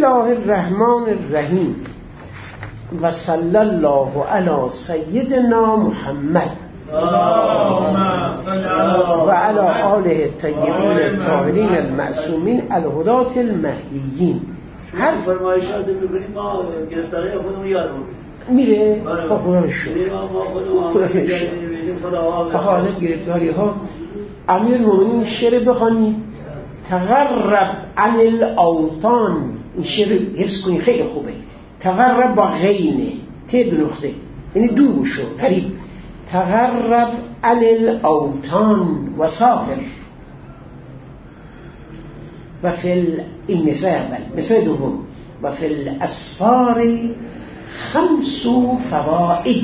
الله الرحمن الرحیم و صلی الله علی سیدنا محمد و علی آله الطیبین الطاهرین المعصومین الهداة المهدیین. هر فرمایشات می‌کنیم ما گرفتاری خودمون یاد میره با خدا رو شکر. حالا گرفتاری ها امیر المؤمنین شعر بخوانی تغرب عن الاوطان. این شعر حفظ کنی خیلی خوبه. تغرب با غینه ته دو نقطه یعنی دور شو قریب. تغرب عن الاوطان و سافر و فی این مثل اول. مثل دوم و فی الاسفار 5 فوائد.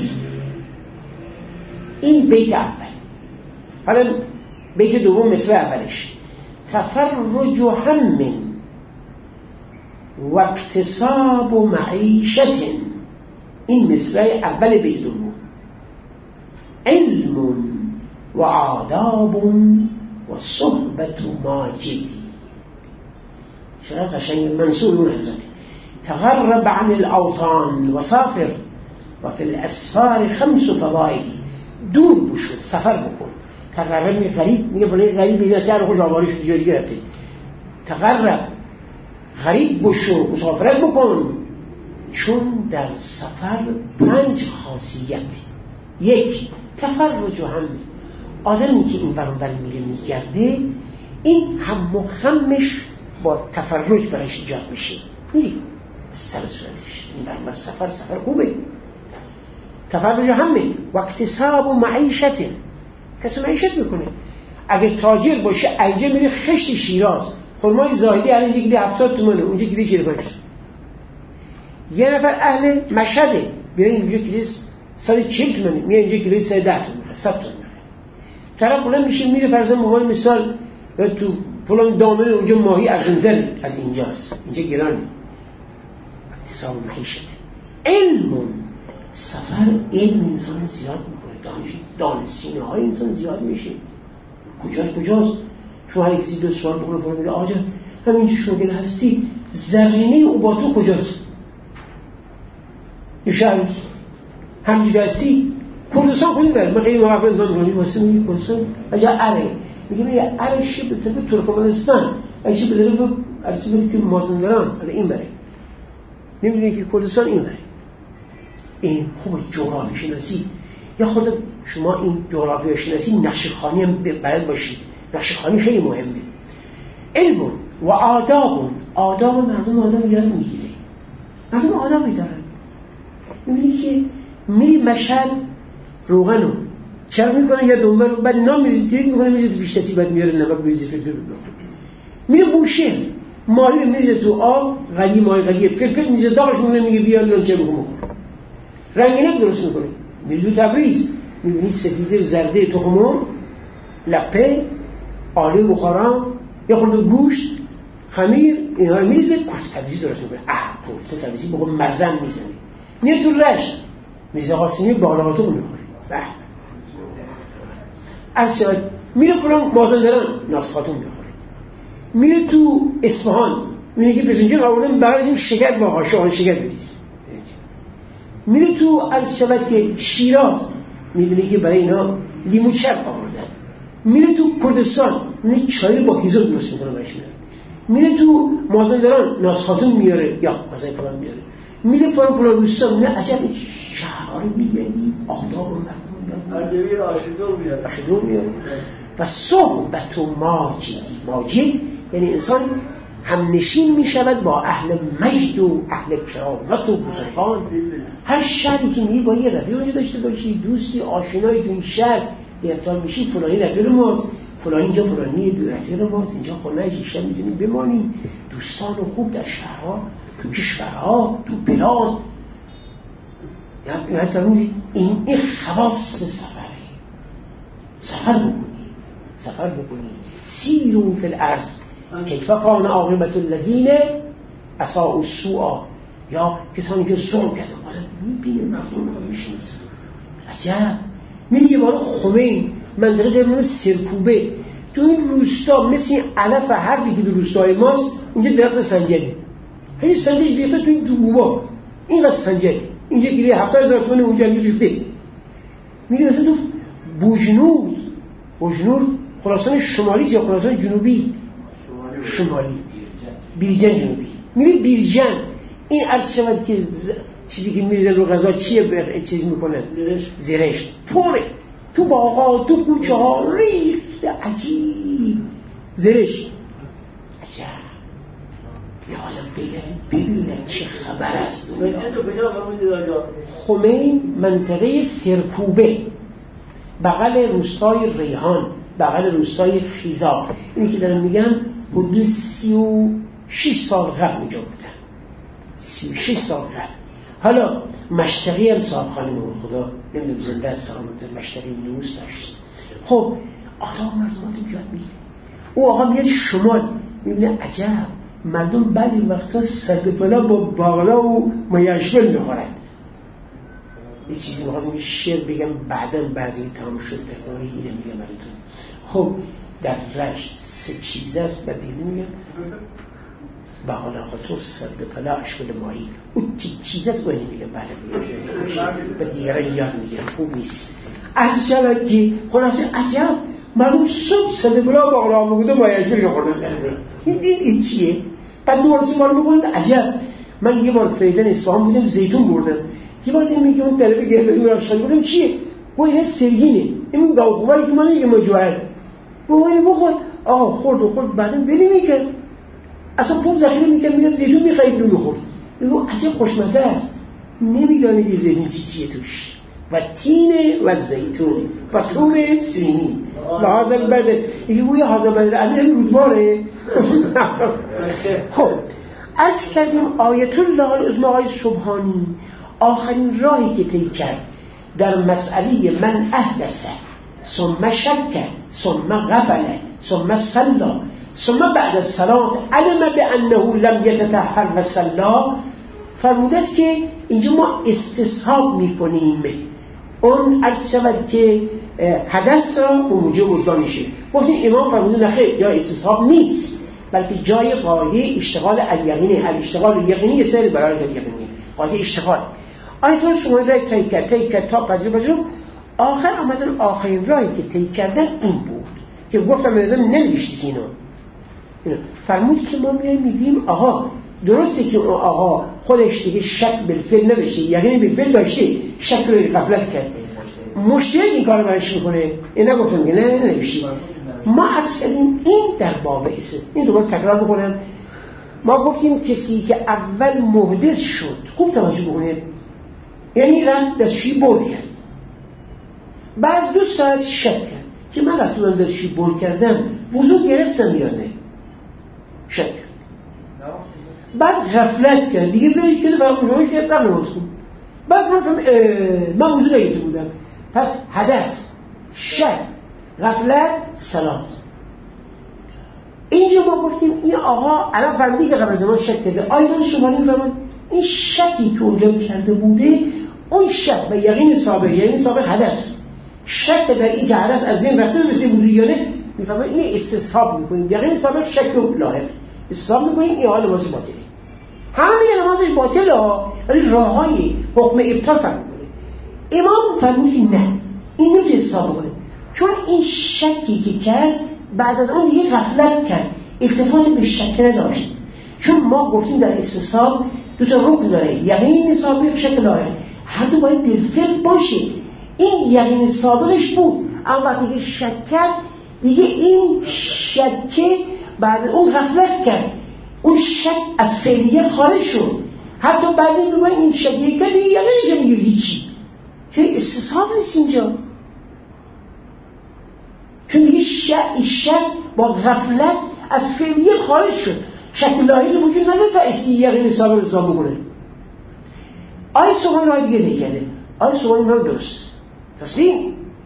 این بیت اول. حالا بیت دوم مثل اولش تفرج هم و اکتساب معیشت. این مثل اول بیت دوم. علم و آداب و صحبت ماجدی. چرا قشنگ منصور اون حضرت. تغرب عن الاوطان و سافر و فی الاسفار 5 فوائد. دور بشو سفر بکن. تغرب میگه غریب، میگه بله غریب میگه سر خوش آواری شد جایی گرفته. تغرب غریب بشو مسافرت بکن، چون در سفر 5 خاصیت. 1 تفرج و هم. آدمی که این برانور میره میگرده این هم و همش با تفرج برایش ایجاد میشه. میری سر صورتش این برانور سفر خوبه. تفرج همه و اکتساب و معیشت. کسی معیشت میکنه. اگه تاجر باشه اینجا میره خشت شیراز خرمای زاهدی الان اینجا گیری 70 تومنه اونجا گیری 45. یه نفر اهل مشهده بیاره اینجا گیری 140 تومنه میره اینجا گیری 110 تومنه 100 تومنه. طرف بلند میشه میره فرضاً موقع مثال تو فلان دامنه اونجا ماهی ارزان‌تر از اینجاست. اینجا گرانه. اکتساب معیشت. علم سفر علم انسان زیاد میکنه. دانشینه های انسان زیاد میشه. کجاست؟ شما هر کسی 2 سوال بکنه فرم میگه آجا همینجا شما هستی زرینه او با تو کجاست؟ یه شهر همینجا هستی کردستان کنید برد. من خیلی موقع میگم واسه میگه کردستان اجا اره میگه اره شبه طبق ترکمنستان اجا شبه طبق ارسیبتی که مازندران این بره. نمیدونی که کردستان این بره. این خوب جغرافی شناسی یا خود شما این جغرافی شناسی نقشه‌خوانی هم بلد باشید. نقشه‌خوانی خیلی مهمه. علم و آداب. آداب مردم آدم یاد میگیره. مردم آدابی دارن. میبینی که میری مشهد روغنو چرا میکنه یا دنبال بعد نام میریزی تریک میکنه میریزی تو بیشتسی بعد میاره نمک میریزی فلفل میره بوشه ماهی میریزه تو آب غلی ماهی غلیه فلفل میریزه داغش میکنه میگه بیا لانچه بخور. رنگینک درست میکنه. میری تو تبریز میبینی سفیده زرده تخم‌مرغ لپه آلو بخارا یا خورده گوشت خمیر اینها میریزه کوفته تبریزی درست میکنه. کوفته تبریزی بگو مرزن میزنه. میره تو رشت میریزه قاسمی بالاقاتو میخوره. از شاید میره فلان مازندران ناس خاتون میخوره. میره تو اصفهان میره که پسنجر آوردن بغلش این شکر با شاهان شکر بریز. میره تو از شبت که شیراز میبینی که برای اینا لیمو چرب آوردن. میره تو کردستان میره چای با هیزم درست میکنه برش میاره. میره تو مازندران ناس خاتون میاره یا مثلا فلان میاره. میره فلان روستا نه اصلا شهر میگردی آداب و مردم اردبیل آشدور میاره و صحبت و ماجد یعنی انسان همنشین می شود با اهل مجد و اهل کرامت و بزرگان. هر شهری که میگی با یه رفیقی داشته باشی دوستی آشنایی تو این شهر گرفتار میشی فلانی رفیق ماست فلانی اینجا فلانی رفیق ماست اینجا خونه‌اش ایشان میتونی بمانی. دوستان خوب در شهرها تو کشورها تو بلاد این خواص سفر بکنی سیرون فی الارض کیف کان عاقبت الذین اساءوا السوء. یا کسانی که ظلم کردن میبینه مردم رو میشناسن. عجب میری یه بار خمین منطقه درمون سرکوبه تو این روستا مثل این علف هرزی که در روستای ماست اونجا درخت سنجده هیچ سنجش ریخته تو این دوبا اینقدر سنجه اینجا گیری 70,000 تومن اونجا ریخته میگه مثلا تو بوجنور خراسان شمالی یا خراسان جنوبی شمالی بیرجن جنوبی میری بیرجن این عرض شود که چیزی که میریزن رو غذا چیه به چیز میکنن زرشت پره تو باغا تو کوچه ها ریخته عجیب زرشت عجب لازم ببینن چه خبر است. خمین منطقه سرکوبه بغل روستای ریحان بغل روستای خیزا اینی که دارم میگم حدود 36 سال قبل اونجا بودن 36 سال قبل. حالا مشتقی هم صاحبخانه مون خدا نمیدونم زنده از سلامت مشتقی نیوز داشت. خب آقا مردمات بیاد میگه او آقا میاد شمال میبینه عجب مردم بعضی وقتا سرگپلا با باقلا و مایشول میخورن. یه چیزی میخواستم یه شعر بگم بعدا بعضی تمام شد اینه میگم براتون. خب در رشت 3 چیز است و دیگه میگم باقلا خطور سرگپلا اشکال مایی اون چیز است باید نمیگم و دیگران یاد میگم خوب نیست. از شبه که خلاصه عجب مردم صبح سرگپلا باقلا بوده مایشول میخوردن درده این چیه؟ بعد دوباره سوال میکنند عجب من یه بار فریدن اصفهان بودم زیتون بردم یه بار میگم اون طلبه گرفته میراشخالی بودم چیه؟ گوه اینه سرگینه این گاوخوبری که من میگم مجوهر گوه اینه بخور آقا خورد بعدم بلی میکرد اصلا پوم ذخیره میکرد میگم زیتون میخواهید رو میخورد میگم عجب خوشمزه است نمیدانید یه زیتون چیه توش و تینه و زیتون و طور سینی و حاضر بده یه گویه حاضر بده علی رودباره. خب از کردیم آیت الله العظمی آقای سبحانی آخرین راهی که طی کرد در مسئله من احدث ثم شک ثم غفل ثم صلى ثم بعد الصلاة علم بأنه لم يتطهر و صلى فرموده است که اینجا ما استصحاب میکنیم اون عرض شود که حدث را موجب وضو میشه. گفتیم امام فرموده نخیر یا استصحاب نیست بلکه جای قاعده اشتغال الیقینه الاشتغال الیقینی سر برای الیقینی قاعده اشتغال آیتون شما را طی کرد تا پذیر آخر آمدن آخرین راهی که طی کردن این بود که گفتم لازم ننوشتید اینو فرمود که ما میگیم آها درسته که آقا خودش دیگه شک بالفعل نداشته یقین بالفعل داشته شک رو غفلت کرد مشتری این کار برش میکنه این نگفتم که نه ننوشتید ما عرض کردیم این در باب است. این دوباره تکرار بکنم ما گفتیم کسی که اول محدث شد خوب توجه بکنید یعنی رفت دستشویی بول کرد بعد 2 ساعت شک کرد که من رفتم دستشویی بول کردم وضو گرفتم یا نه شک بعد غفلت کرد دیگه بهش که فراموش کرد قبل نماز خون بعد من وضو نگرفته بودم پس حدث شک غفلت صلات. اینجا ما گفتیم این آقا الان فهمیدی که قبل از نماز شک کرده آیدان شما نمی‌فهمن این شکی که اونجا کرده بوده اون شک و یقین سابق حدث شک در این که حدث از بین رفته مثل وضو یا نه می‌فهمن این استصحاب می‌کنیم یقین سابق شک و لاحق استصحاب می‌کنیم این حال نماز باطله همه نمازش باطله ها ولی راههای حکم ابطال فهم می‌کنه. امام فرمود نه این نمیشه استصحاب کنه چون این شکی که کرد بعد از اون دیگه غفلت کرد اکتفاش به شک نداشت چون ما گفتیم در استصحاب 2 تا رکن داره یقین سابق شک لاحق هر دو باید بالفعل باشه این یقین سابقش بود اما وقتی که شک کرد دیگه این شکه بعد اون غفلت کرد اون شک از فعلیت خارج شد حتی بعضی میگن این شکیه کردی یقینش میگه هیچی چون استصحاب نیست اینجا چون دیگه شک با غفلت از فعلیت خارج شد شک لاحقی وجود نداره تا یقین سابق حساب بکنه. آیه سوال راه دیگه دیگه آیه سوال این درست تسلیم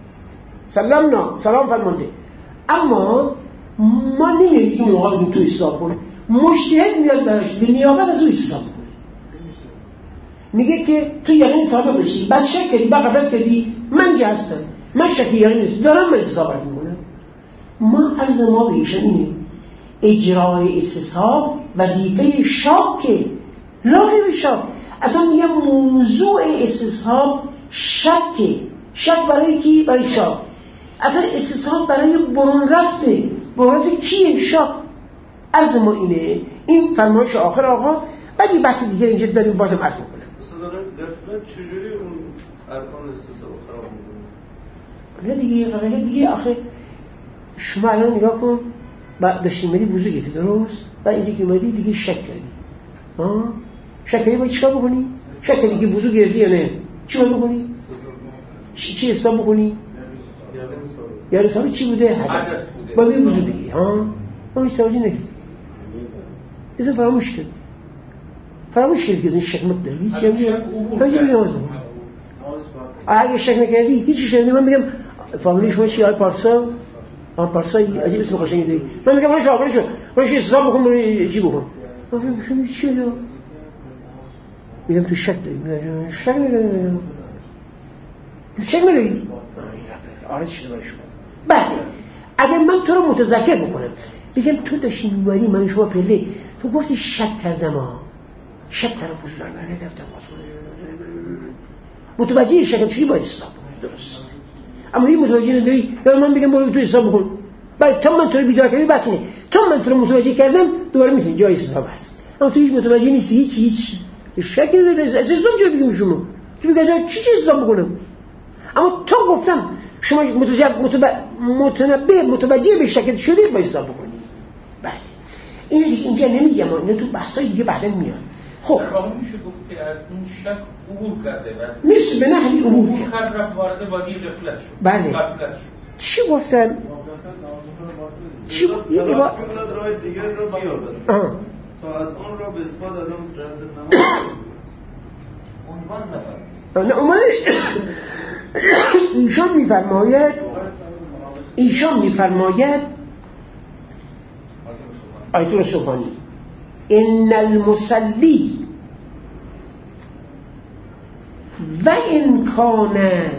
سلام فرمانده اما ما نمیدونیم که موقع بگیم تو حساب کنه مجتهد میاد براش به نیابت از او حساب کنه میگه که تو یقین سابق داشتی بعد شک کردی بعد غفلت کردی من که هستم من شک یقین دارم من حساب میکنم ما عرض ما به ایشان اینه اجرای استصحاب وظیفه شاکه لا غیر شک. اصلا یه موضوع استصحاب شکه. شک برای کی؟ برای شک. اصلا استصحاب برای برون رفته. برون رفته کیه؟ شک. عرض ما اینه، این فرمایش آخر آقا. بعد یه بحث دیگه اینجا داریم بازم عرض میکنم. غفلت چجوری اون ارکان استصحاب خراب میکنه؟ نه دیگه قبله دیگه. آخه شما الان نگاه کن، داشتی اومدی وضو گرفتی درست؟ بعد اینجا که اومدی دیگه شک کردی. شک کردی باید چیکار بکنی؟ شک کردی که وضو گرفتی یا نه؟ چی باید بکنی؟ چی حساب بکنی؟ یا حساب چی بوده؟ حدث. باید وضو بگیری. ما هیچ توجه نکردی. اصلا فراموش کردی. فراموش کردی که از این شک مقداری چی هم بیاد؟ اگه شک نکردی هیچی شنیدی من بگم فامیلی شما چی؟ آقای پارسا؟ پارسایی عجیب اسم قشنگی داری. من میگم برای شو حساب بکن، برای چی بکن؟ من میگم شما چی داری؟ میگم تو شک داری. میگم شک نداری. شک نداری؟ آره چی برای شما. بعد اگر من تو رو متذکر بکنم بگم تو داشتی می‌بری من شما پله تو گفتی شک کردم شک طرف بزرگ نگرفتم متوجه شکم چی باید حساب درست. اما این متوجه نداری یا من بگم برو تو حساب بکن. بعد تا من تو رو بیدار کردم بس نه، تا من تو رو متوجه کردم دوباره میتونی جای حساب هست. اما تو هیچ متوجه نیستی، هیچ شک نداری. اساسا چه بگیم شما تو میگی چی حساب بکنم؟ اما تو گفتم شما متوجه به شک شدید باید حساب بکنی. بله این دیگه اینجا نمیگم، اینا تو بحثای دیگه بعدا میاد. خب در واقع میشه گفت که از اون شک عبور کرده بس میشه به نحوی عبور کرد رفت وارد وادی غفلت شد. بله چی گفتم؟ چی یه بار راه دیگه رو بیاورد تا از اون را به اثبات عدم صحت نماز عنوان نه اومد ایشان میفرماید آیت الله سبحانی ان المصلی و ان کان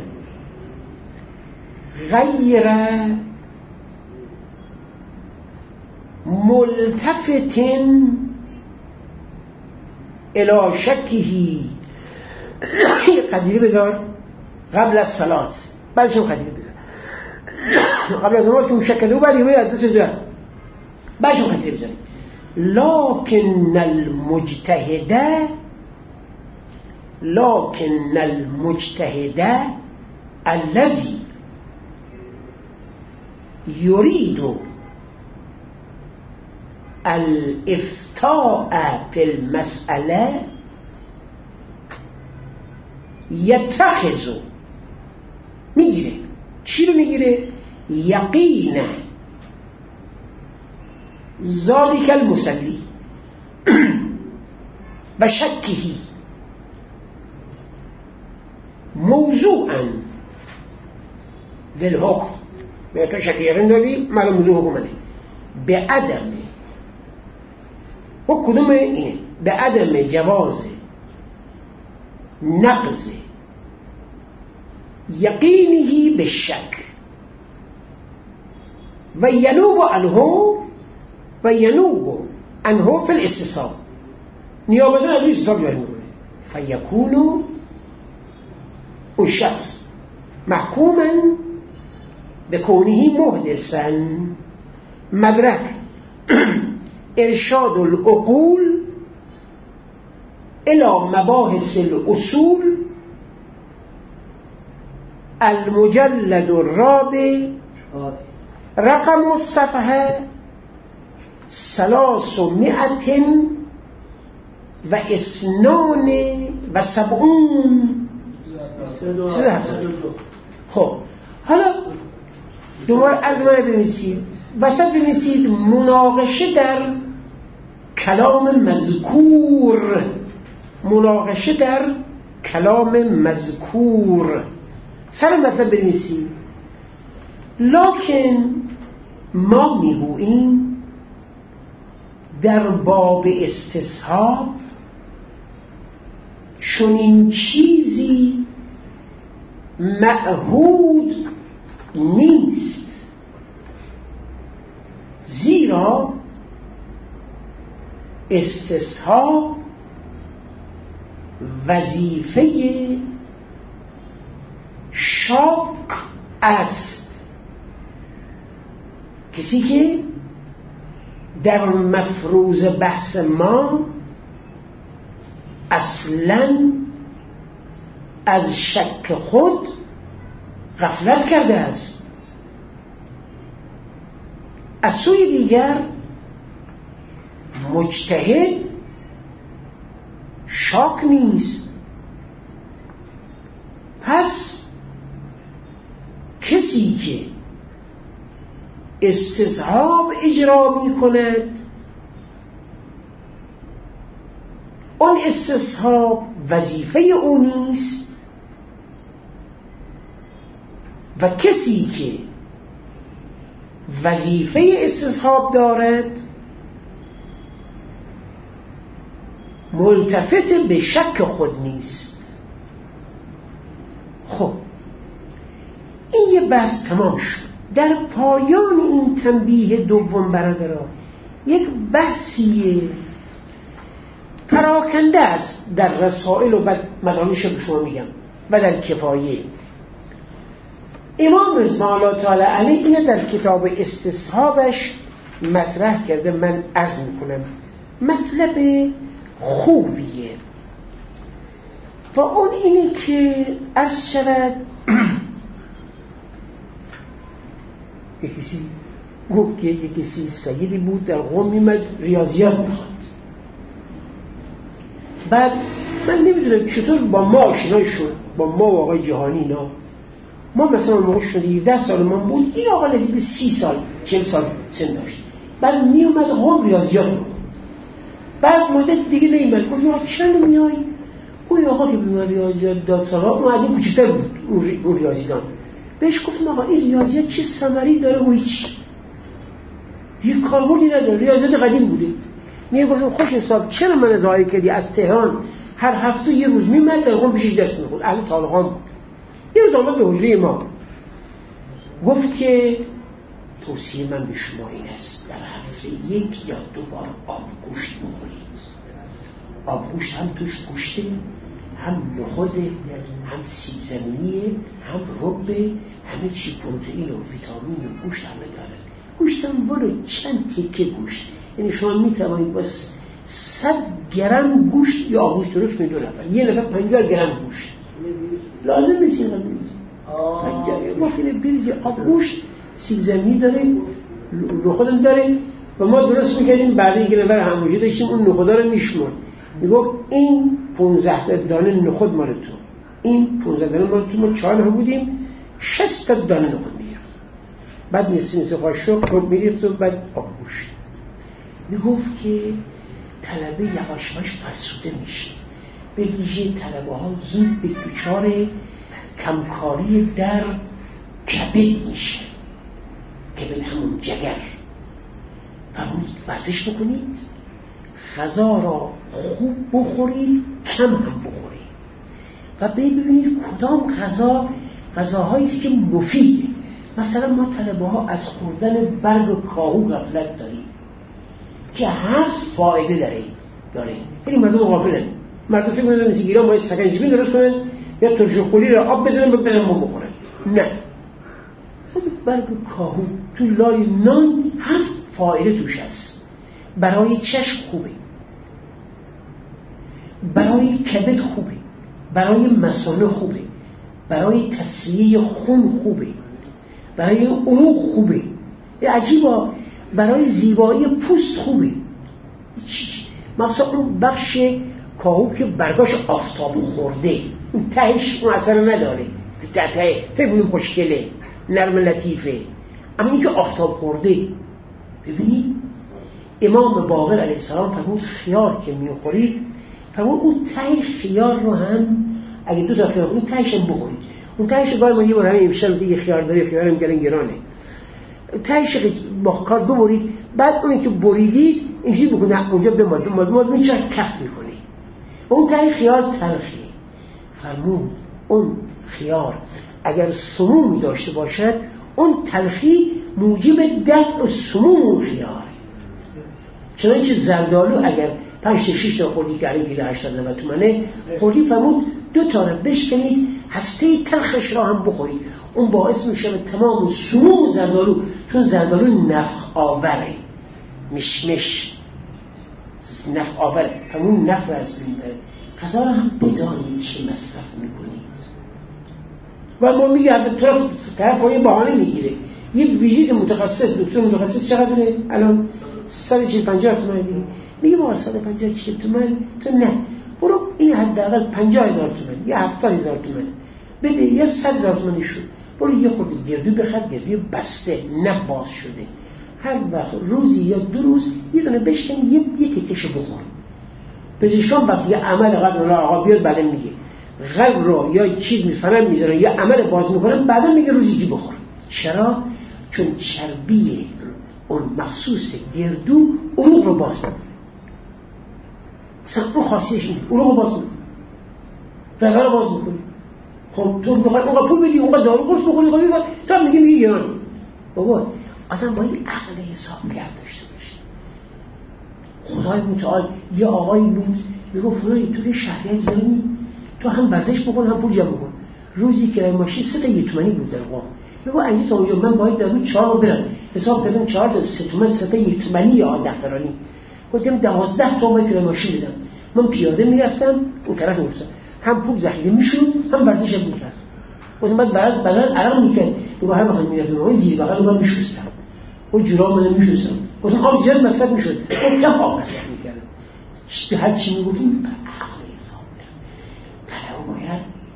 غیر ملتفت الی شکه قدیری بذار قبل از صلات بعدش هم قدیری بذار قبل از نماز که اون شکل و بعد یه از دست دارم بعدش هم قدیری بذاریم لكن المجتهد الذي يريد الافتاء في المسألة يتخذ میگیره. چی رو میگیره؟ یقینا ذالک المصلی و شکهی موضوعا للحکم به تو شک یقین داری معلوم موضوع حکمانه به عدم و کدوم اینه به عدم جواز نقض یقینی به شک و ینوب عنه فی الاستصحاب نیابتا از این استصحاب جاری میکنه فیکونو اون شخص محکوما به کونه محدثا مدرک ارشاد العقول الى مباحث الاصول المجلد الرابع رقم الصفحه 372 خب حالا دوباره از من بنویسید وسط بنویسید مناقشه در کلام مذکور سر مطلب بنویسید لکن ما میگوییم در باب استصحاب چنین چیزی معهود نیست زیرا استصحاب وظیفه شاک است. کسی که در مفروض بحث ما اصلاً از شک خود غفلت کرده است. از سوی دیگر مجتهد شاک نیست. پس کسی که استصحاب اجرا می کند، اون استصحاب وظیفه او نیست، و کسی که وظیفه استصحاب دارد ملتفت به شک خود نیست. خب این یه بحث تمام شد. در پایان این تنبیه دوم برادران یک بحثی پراکنده است در رسائل و مدارش به شما میگم و در کفایه. امام رضا الله تعالی علیه اینه در کتاب استصحابش مطرح کرده. من عرض میکنم مطلب خوبیه و اون اینه که عرض شود کسی گفت که کسی سیدی بود در قم میمد ریاضیات میخواد. بعد من نمیدونم چطور با ما آشنا شد، با ما و آقای جهانی اینا. ما مثلا موقع شدی 10 سال من بود، این آقا نزدیک به 30 سال 40 سال سن داشت. بعد میومد قم ریاضیات میخواد. بعد مدت دیگه نیومد. گفت آقا چرا نمیای؟ اون آقا که به ریاضیات داد سالا اون از این کوچیک‌تر بود اون ریاضیدان. بهش گفتم آقا این ریاضیات چه ثمری داره و هیچ یه کاربردی نداره، ریاضیات قدیم بوده. میگه گفتم خوش حساب چرا من ظاهر کردی از تهران هر هفته یه روز میمد در قم پیشش درس میخوند. اهل طالقان بود. یه روز آمد به حجره ما گفت که توصیه من به شما این است در هفته 1 یا 2 بار آب گوشت بخورید. آب گوشت هم توش گوشته، هم نخوده، هم سیب زمینیه، هم ربه، همه چی پروتئین و ویتامین و گوشت همه داره. گوشت هم بالا چند تکه گوشت، یعنی شما میتوانید با 100 گرم گوشت یا آبگوشت درست کنید 2 نفر. یه نفر 50 گرم گوشت لازم نیست. اینقدر نیست. 50 گفتیم بریزی آبگوشت، سیب زمینی داره، نخودم داره و ما درست میکردیم. بعد یه نفر هموجه داشتیم اون نخودا رو میشمرد. میگفت این 15 دانه نخود مال تو، این 15 دانه مال تو. ما 4 نفر بودیم، 60 دانه نخود میگرفت. بعد نصف قاشق رو میریخت و بعد آبگوشت. میگفت که طلبه یواش یواش فرسوده میشه، به ویژه طلبه ها زود به دچار کمکاری در کبد میشه. کبد همون جگر. فرمود ورزش بکنید، غذا را خوب بخورید، کم هم بخورید و ببینید کدام غذاهایی است که مفیده. مثلا ما طلبه ها از خوردن برگ کاهو غفلت داریم که 7 فایده داره. یعنی مردم غافلن. مردم فکر می‌کنن مثل ایران باید سکنجبین درست کنن یا ترش‌خوری را آب بزنن و بدن بخورن. نه، برگ کاهو تو لای نان 7 فایده توش هست. برای چشم خوبه، برای کبد خوبه، برای مثانه خوبه، برای تصفیه خون خوبه، برای عروق خوبه. عجیبا برای زیبایی پوست خوبه. مثلا اون بخش کاهو که برگاش آفتاب خورده اون تهش اون اثر نداره، ته فکر کنیم خوشگله نرم لطیفه، اما این که آفتاب خورده. ببینید امام باقر علیه السلام فرمود خیار که میخورید، فرمود اون ته خیار رو هم اگه 2 تا خیار اون تهش هم بخورید. اون تهش باید ما یه بار همین امشب یه خیار داره، خیارم گرانه، تهش با کار ببرید. بعد اونی که بریدید اینجوری بکنه اونجا بماد میشه کف میکنه. اون ته خیار تلخیه. فرمود اون خیار اگر سمومی داشته باشد اون تلخی موجب دفع سموم اون خیار. چنانچه زردآلو اگر 5-6 تا خوردی که الان کیلو 80-90 تومنه خوردی، فرمود 2 تا رو بشکنید هسته تلخش را هم بخورید، اون باعث میشه به تمام سموم زردآلو، چون زردآلو نفخ آوره، مشمش نفخ آوره، همون نفخ رو از بین بره. غذا رو هم بدانید چه مصرف میکنید. و ما میگه طرف با یه بهانه میگیره، یه ویزیت متخصص، دکتر متخصص چقدره؟ الان 140-150 تومن دیگه. میگه ما 150 تومن تو نه، برو این حداقل 50,000 تومن یا 70,000 تومن بده یا 100,000 تومن شد، برو یه خورده گردو بخر، گردو بسته نه باز شده، هر وقت روزی یا 2 روز یه دونه بشکن، یه تکشو بخور. پزشکان وقتی عمل قلب رو آقا بیاد بعدن میگه قلب رو یا چیز میفرن میذارن یا عمل باز میکنن، بعدا میگه روزی چی بخور. چرا؟ چون چربی اون مخصوص گردو عروق رو باز میکنه. اصلا اون خاصیتش اینه، عروق رو باز میکنه، رگه رو باز میکنه. خب تو میخوای اونقدر پول بدی، اونقدر دارو قرص بخوری، تا میگه ایران. بابا آدم باید عقل حساب داشته باشه. خدای متعال یه آقایی بود میگه فلانی تو که شهریه زنی، تو هم ورزش بکن هم پول جمع بکن. روزی کرایه ماشین 3 تا 1 تومانی بود در قم. میگه اینجا تا اونجا من باید در روز 4 رو برم، حساب کردم 4 تا 3 تومن، 3 تا 1 تومانی یا 10 فرانی. گفتم 12 تومن کرایه ماشین بدم. من پیاده میرفتم اون طرف میرفتم، هم پول ذخیره میشد هم ورزشم میکرد. گفتم بعد بدن عرق میکرد. میگه هر وقت میرفتم اون زیر بغل من میشستم، اون جورا من میشستم. گفتم آب زیاد مصرف میشد، اون کم آب مصرف میکردم. هر چی میگفتیم عقل حساب طلب باید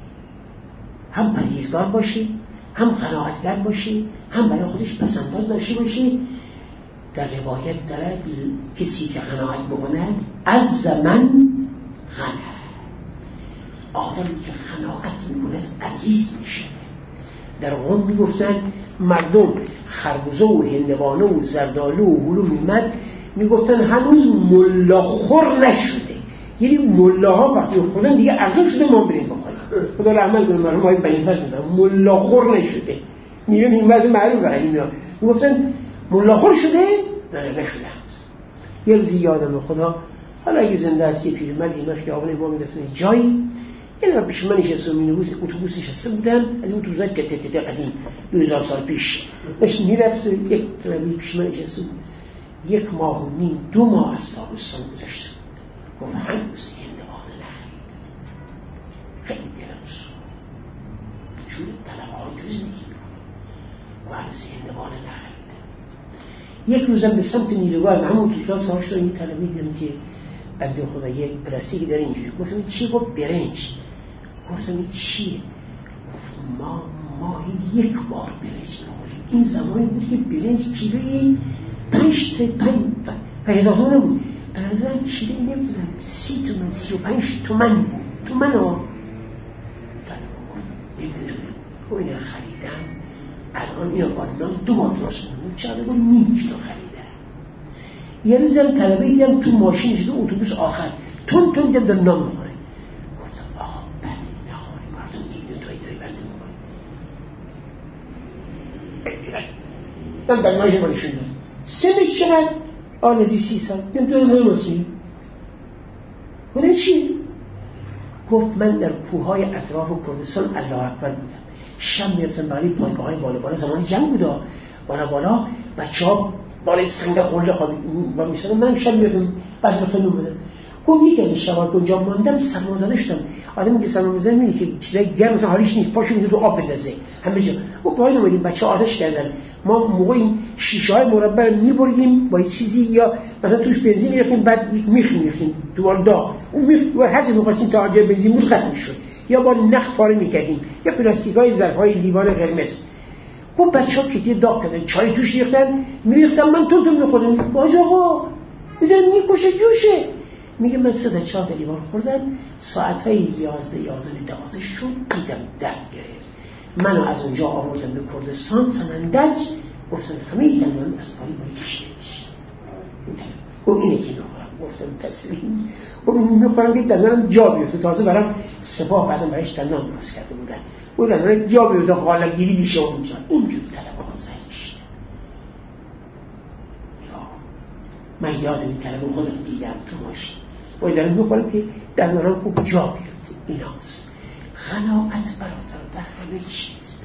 هم پرهیزگار باشی، هم قناعتگر باشی، هم برای خودش پسنداز داشته باشی. در روایت دارد کسی که قناعت بکنه از زمن غنه، آدمی که قناعت میکنه عزیز میشه. در قوم میگفتن مردم خربزه و هندوانه و زردآلو و هلو میمد، میگفتن هنوز ملاخور نشده، یعنی ملاها وقتی خوردن دیگه ارزش شده ما بریم بخوریم. خدا رحمت کنه مرحوم آقای بنی‌فضل میگن ملاخور نشده، میگن این وضع معروفه قدیمی‌ها میگفتن ملاخور شده نه نشده. یه روزی یادم خدا حالا اگه زنده است یه پیرمردی من خیابان ما میرسونه جایی، یعنی پیش من نشسته مینیبوس اتوبوس نشسته بودم، از اون اتوبوسات که قدیم 2000 سال پیش داشت میرفت، یک طلبی پیش من نشسته بود، 1 ماه و نیم 2 ماه از تابستان گذشته، گفت هنوز هندوانه نخرید. خیلی دلم سوخت، چون طلبه‌ها جز میگیم و هنوز هندوانه نخرید. یک روزم به سمت نیروگاه از همون توتا سوار شدم، یه طلبی دیدم که بنده خدا یک برسیگی داره اینجوری. گفتم چی؟ گفت برنج. گفتم چیه؟ گفت ما ماهی 1 بار برنج میخوریم. این زمانی بود که برنج کیلویی 5,000 تومن بود. از این کیلویی نمیدونم 30 تومن 35 تومن تومن ها. گفت اینو خریدم الان اینو قادم 2 ماه درست کنم، چرا گفت نیم کیلو خریدم. یه روزم طلبه دیدم تو ماشین شده اتوبوس آخر تون دیدم در نام میخوره. گفتم آقا بعد نخوری مردم میدون توی داری بنده میخوری. من در ماشه مالی شده سنش چقدر؟ آنزی 30 سال. یه دوی مهم رسولی بوده چی؟ گفت من در کوههای اطراف کردستان الله اکبر بودم، شب میرفتم برای پایگاه های بالا زمانی جنگ بوده بالا بچه ها بالای سنگ قله خوابید و میشدن، من شب میرفتم بعضی وقتا نمیدم. گفت یک از شبا کجا ماندم سرمازده شدم. آدمی که سرمازده میگه که چیزای گرم مثلا حالیش نیست، پاشو میده تو آب بندازه همه جا. گفت پایین اومدیم بچه آتش کردن، ما موقع این شیشه های مربع رو میبریدیم با چیزی یا مثلا توش بنزین میریختیم، بعد یک میخ میریختیم دوباره داغ، اون میخ هر چیزی می‌خواستیم تا آجر بنزین بود ختم میشد، یا با نخ پاره میکردیم یا پلاستیکای ظرفای لیوان قرمز. گفت بچه‌ها کیتی داغ کردن، چای توش ریختن میریختم، من تون میخوردم. باج آقا میدونم میکشه جوشه. میگه من 3-4 تا لیوان خوردم، ساعتهای 11 شد دیدم درد گرفت. منو از اونجا آوردم به کردستان سمندج، گفتم همه دندان از پایی کشیده میشه. گفت اینه که میخورم. گفتم تسلیم. گفت میخورم که دندانم جا بیفته، تازه برام سپاه بعدم برایش دندان درست کرده بودن، گفت دندانم جا بیفته حالا گیری میشه اونجا. اینجور طلبه ها زشت. من یاد این طلبه خودم دیدم تو ماشین باید دارم میخورم که دندانم خوب جا بیفته. ایناست قناعت برادر در همه چیز،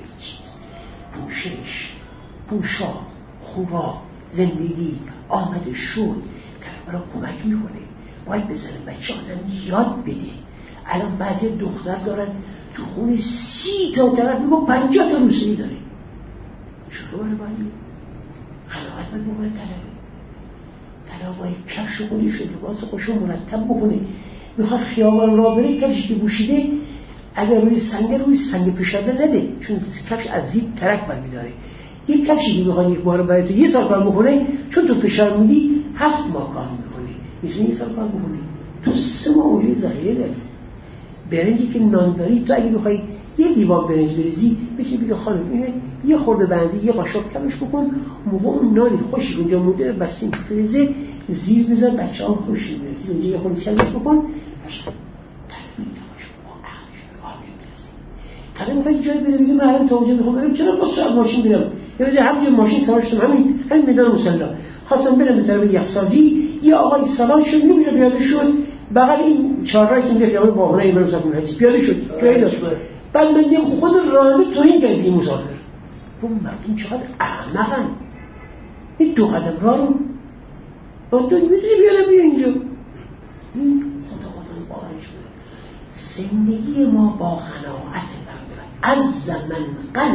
پوشش، پوشاک، خوراک، زندگی، آمد شد برای کمک میکنه. باید بزنه بچه آدم یاد بده. الان بعضی دختر دارن تو خونه 30 تا طرف میگو 50 تا روسری داره. شروع باید قناعت باید بکنه. طلب باید کفش خودش رو لباس خوش رو مرتب بکنه. میخواد خیابان را بره کفش که بوشیده اگر روی سنگ پشاده نده، چون کفش از زیر ترک برمیداره. یک کفشی که میخواد یک بار برای تو 1 سال کار بکنه، چون تو فشار میدی 7 ماه کار میکنه، میتونی 1 سال کار بکنه. تو 3 ماه اونجوری ذخیره داری. برنجی که نان داری، تو اگه بخوای یه لیوان برنج بریزی میتونی بگی خانم اینه یه خورده بنزی یه قاشق کمش بکن، موقع اون نانی خوشی اونجا مونده بستیم تو فریزر زیر بذار بچه‌ها خوشی میرسی اونجا یه خورده چلش بکن. طبعا میخوای جای بره بگه من الان تا اونجا میخوام برم، چرا با سوار ماشین برم؟ یا بذار همونجا ماشین سوار شدم، همین میدان مصلی خواستم برم به طرف یخسازی، یه آقای سوار شد نمیشه پیاده شد بغل این چهارراهی که میره خیابان باغونه ایمن حسین حجی پیاده شد پیاده شد. بعد من دیدم خود راننده توهین کرد به مسافر. اون مردم چقدر احمقن، این 2 قدم راه رو تو میتونی بیاره بیا اینجا. این خدا بارش بود. زندگی ما با قناعت از زمن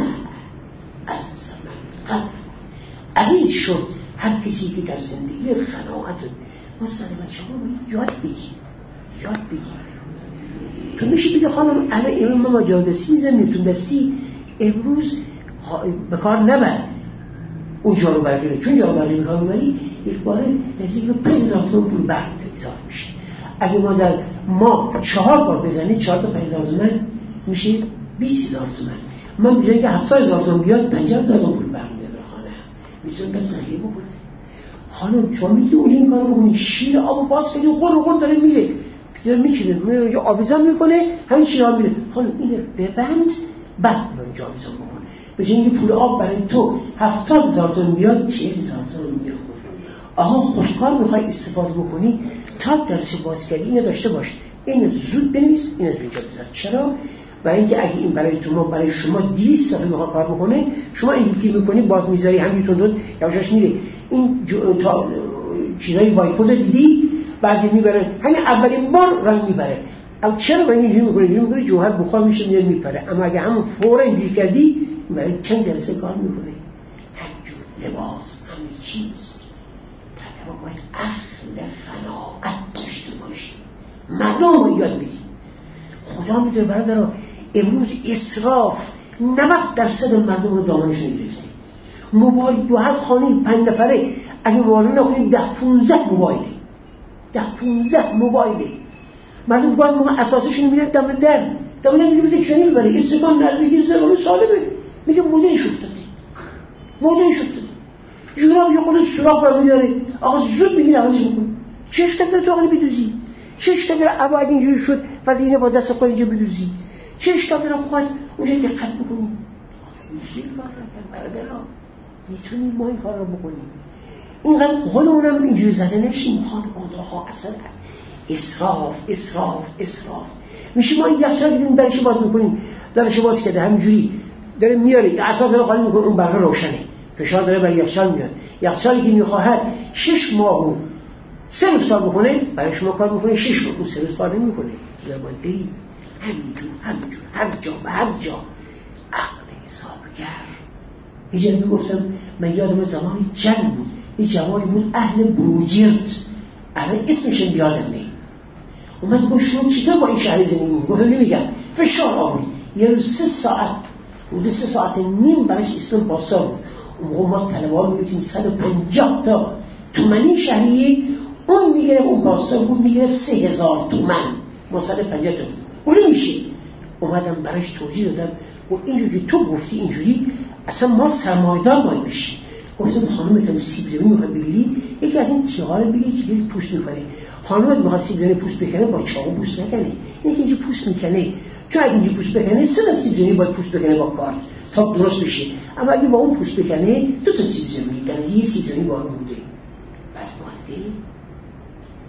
قناعت عزیز شد هر کسی که در زندگی قناعت. ما سلامت شما باید یاد بگیم. تو میشه بگه خانم الان ما جادسی میزنیم تو دستی امروز به کار نبر اون جارو برگره، چون جارو برگره به کار ببری یک باره نزدیک به 5000 تومان پول برگره میشه. اگه ما در ما 4 بار بزنید 4 تا 5000 تومان میشه 20000 تومان. من میگم که 70000 تومان بیاد 50000 تومان پول برگره به خانه میتونم به صحیح بکنه. خانم شما میتونی این کارو بکنی، شیر آب باز کنی قرقون داره میره میچینه یا آویزان میکنه همین شیرها میره. خانم اینه ببند بعد اونجا آویزان بکنه. به جای اینکه پول آب برای تو 70000 تومان بیاد 40000 تومان میاد. آها خودکار میخوای استفاده بکنی تا درس باز کردی اینو داشته باش، اینو زود بنویس، اینو زود بذار. چرا؟ برای اینکه اگه این برای تو برای شما 200 صفحه میخواد کار بکنه، شما این که میکنی باز میذاری همینطور یواش میره. این چیزای وایکود دیدی بعضی میبره همین اولین بار رنگ میبره. اما چرا برای اینجوری میکنه جوهر بخار میشه میاد میپره. اما اگه همون فورا اینجوری کردی برای چند جلسه کار میکنه. همینجور لباس همین چیز طبعا باید اهل قناعت داشته باشی. مردم رو یاد بدی. خدا میدونه برادرها امروز اسراف 90% مردم رو دامنش نگرفته. موبایل دو هر خانه 5 نفره اگه موبایل نکنیم 10-15 موبایله 10-15 موبایله. مردم باید موقع اساسشون میره دم در میگه بزه کسانی ببره استکان نر بگیر زرانه سالمه میگه موده شفتده جوراب یه خود سراغ بر میداره آقا زود بگیر عوضش بکن. چش تکره تو آقا بدوزی، چش تکره عبا اگه اینجوری شد وقتی اینه با دست خود اینجا بدوزی، چش تکره خواهد اونجا دقت بکنی. این کار رو کن برادرها، میتونیم ما این کار رو بکنیم. اینقدر قولمونم اینجوری زده نشیم. خان قدرها اصلا اسراف میشه. ما این یخچال دیدیم برش باز میکنیم درش باز کرده همینجوری داره میاره اساس رو خالی میکنه، اون برقه روشنه فشار داره بر یخچال میاد. یخچالی که میخواهد 6 ماه و 3 روز کار بکنه برای شما کار میکنه 6 ماه و 3 روز کار نمیکنه. زمان دری همینجور هر جا عقل حسابگر. یه جایی میگفتم من یادم زمان جنگ بود، یه جوانی بود اهل بروجرد، الان اسمشم یادم نمیاد. اومد گفت شما چطور با این شهر زندگی می‌کنید؟ گفتم نمیگم فشار آورید. یه روز 3 ساعت نیم برایش استون پاسدار بود. اون موقع ما طلبه‌ها می‌گفتیم 150 تا تومانی شهریه، اون میگرفت اون پاسدار بود میگرفت 3000 تومان، ما 150 تومان اون میشه. اومدم برایش توضیح دادم و اینجوری که تو گفتی اینجوری اصلا ما سرمایه‌دار باید بشیم. گفتم خانم تو سیب زمینی می‌خواد بگیری یکی از این تیغ‌ها رو بگی که پوست می‌کنه. خانم می‌خواد سیب زمینی پوست بکنه با چاقو پوست نکنه، اینکه اینجوری پوست می‌کنه. چون اگه اینجوری پوست بکنه 3 تا سیب زمینی باید پوست بکنه با کارت تا درست بشه. اما اگه با اون پوست بکنه 2 تا سیب زمینی کنه، یه سیب زمینی با اون بوده. بس مانده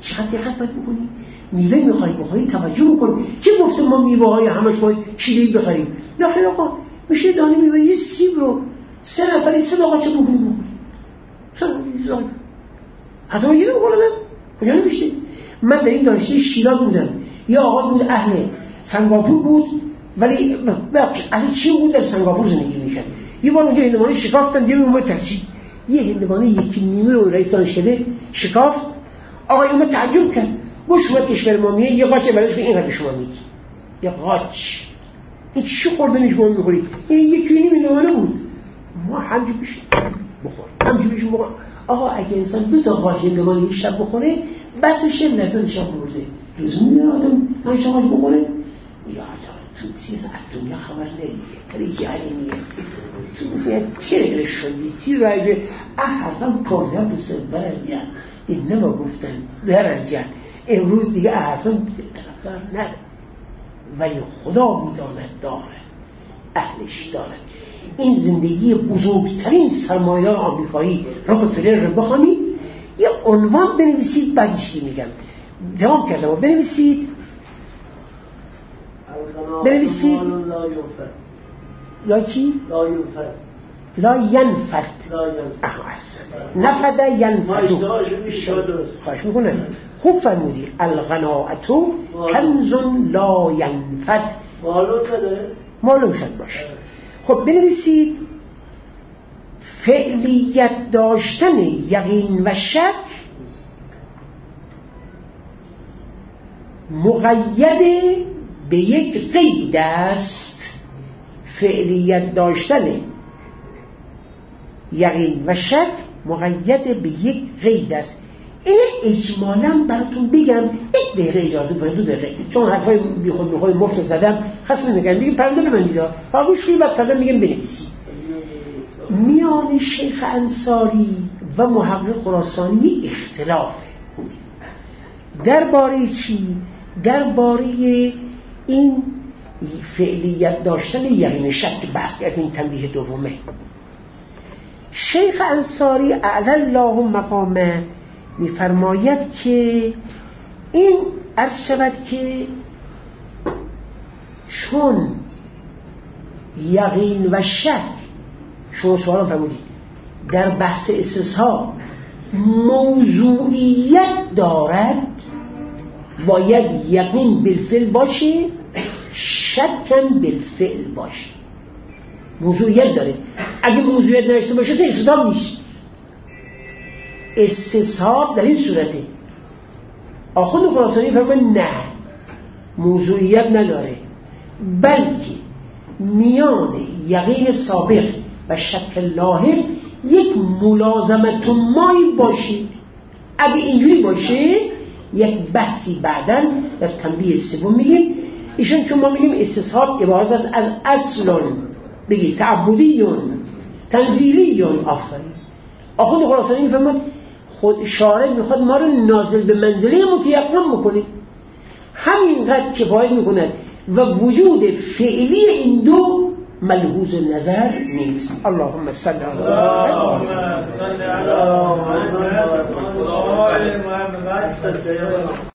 چقدر دقت باید بکنی. میوه میخوای بخوری توجه بکن. چه گفته ما میوه های همش باید چیزی بخریم؟ نه خیر آقا، میشه دانه میوه یه سیب رو 3 نفری 3 دقیقه چه بکنیم بخوریم. حتی یه بخورم کجا نمیشه. من در این دانشگاه شیراز بودم، یه آقا بود اهل سنگاپور بود، ولی اهل چین بود، در سنگاپور زندگی میکرد. یه بار اونجا هندوانه شکافتن، دیگه اومد ترسید. یه هندوانه 1.5 رو رئیس دانشکده شکافت. آقا اومد تعجب کرد، گفت شما کشور ما میه یه قاچ برایش که اینقدر شما میگی یه قاچ، این چی خوردنش شما میخورید؟ این 1.5 هندوانه بود. ما همجی بشیم بخور، همجی بشیم بخور. آقا اگه انسان 2 تا قاچ هندوانه یک شب بخوره بسشه لذت شب برده. لزوم نداره آدم همش قاچ بخوره. یا تو سیاست دنیا خبر نمیگه، تریجی علمیه تو مثلا تیره شدی تیر رایجه احرقم کارده بسته بررجن. این نما گفتن بررجن، امروز دیگه احرقم طرفدار نداره، ولی خدا میداند داره، اهلش داره. این زندگی بزرگترین سرمایه‌دار آمریکایی راکفلر رو بخوانید، یه عنوان بنویسید، بعدش میگم دوام کردم و بنویسید لا چی؟ لا ینفد نفد ینفدو. خواهش میکنم خوب فرمودی. الغناعتو کنز لا ینفد. معلوم شد باشه. خب بنویسید فعلیت داشتن یقین و شک مقید به یک قید است. فعلیت داشتن یقین و شک مقید به یک قید است. این اجمالا براتون بگم، 1 دقیقه اجازه برای 2 دقیقه، چون حرفای بیخود مفت زدم خاصه نگم بگیم پرنده من دیدم فاگوش روی بعد پرنده میگم بنویسی. میان شیخ انصاری و محقق خراسانی اختلافه. درباره چی؟ درباره این فعلیت داشتن یقین شک بحث کرد. این تنبیه دومه. شیخ انصاری اعلی الله مقامه میفرماید که این عرض شود که چون یقین و شک، شما سوالم فرمودید، در بحث استصحاب موضوعیت دارد، باید یقین بالفعل باشه، شکن بالفعل باشه. موضوعیت داره. اگه موضوعیت نداشته باشه تو استصحاب نیست. استصحاب در این صورته. آخوند خراسانی فرمود نه، موضوعیت نداره، بلکه میان یقین سابق و شک لاحق یک ملازمت مایی باشه. اگه اینجوری باشه یک بحثی بعداً در تنبیه سوم میگیم. ایشون چون ما میگیم استصحاب عبارت است از اصلون، بگید تعبدیون تنزیلیون. آفرین. آخوند خراسانی میفهمد خود شارع میخواد ما رو نازل به منزله متیقن بکنه، همینقدر کفایت میکند و وجود فعلی این دو ملحوظ نظر نیست. اللهم صل علی محمد.